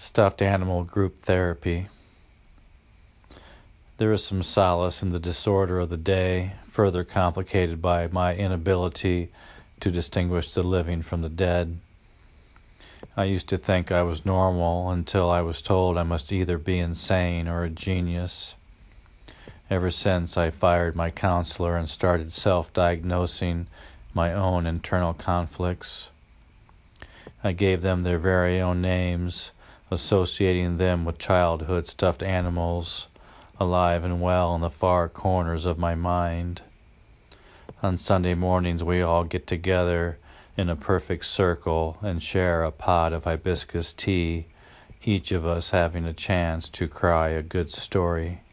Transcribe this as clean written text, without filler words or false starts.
Stuffed animal group therapy. There is some solace in the disorder of the day, further complicated by my inability to distinguish the living from the dead. I used to think I was normal until I was told I must either be insane or a genius. Ever since I fired my counselor and started self-diagnosing my own internal conflicts, I gave them their very own names, associating them with childhood stuffed animals, alive and well in the far corners of my mind. On Sunday mornings we all get together in a perfect circle and share a pot of hibiscus tea, each of us having a chance to cry a good story.